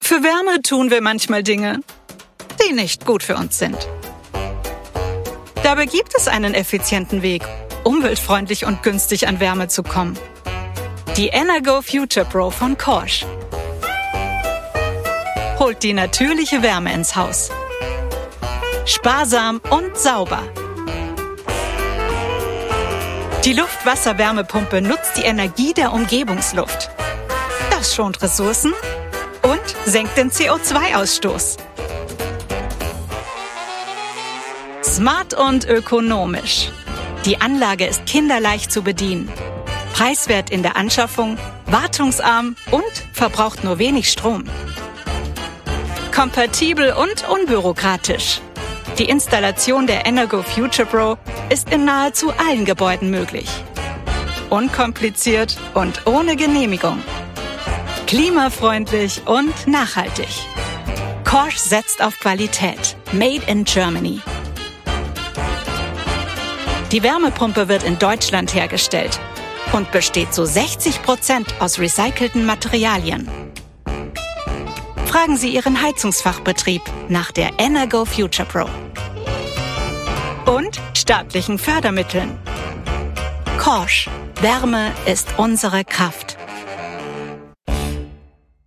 Für Wärme tun wir manchmal Dinge, die nicht gut für uns sind. Dabei gibt es einen effizienten Weg, umweltfreundlich und günstig an Wärme zu kommen. Die Energo Future Pro von Korsch holt die natürliche Wärme ins Haus. Sparsam und sauber. Die Luft-Wasser-Wärmepumpe nutzt die Energie der Umgebungsluft. Das schont Ressourcen und senkt den CO2-Ausstoß. Smart und ökonomisch. Die Anlage ist kinderleicht zu bedienen. Preiswert in der Anschaffung, wartungsarm und verbraucht nur wenig Strom. Kompatibel und unbürokratisch. Die Installation der Energo Future Pro ist in nahezu allen Gebäuden möglich. Unkompliziert und ohne Genehmigung. Klimafreundlich und nachhaltig. Korsch setzt auf Qualität. Made in Germany. Die Wärmepumpe wird in Deutschland hergestellt und besteht zu 60% aus recycelten Materialien. Fragen Sie Ihren Heizungsfachbetrieb nach der Energo Future Pro. Und staatlichen Fördermitteln. Korsch. Wärme ist unsere Kraft.